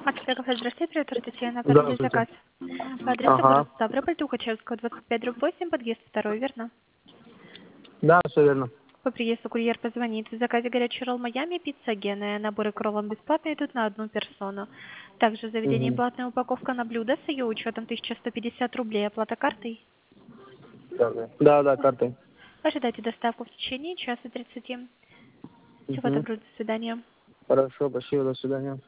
Макс Яков, здравствуйте, привет, Татьяна, оформили Здравствуйте. заказ. По адресу Ага. город Ставрополь, Тухачевского, 25/8, подъезд 2, верно? Да, все верно. По приезду курьер позвонит. В заказе горячий ролл Майами, пицца Гена. Наборы к роллам бесплатно идут на одну персону. Также в заведении Угу. платная упаковка на блюдо с ее учетом 1150 рублей. Оплата картой. Да, картой. Ожидайте доставку в течение часа 30. Всего Угу. доброго, до свидания. Хорошо, спасибо, до свидания.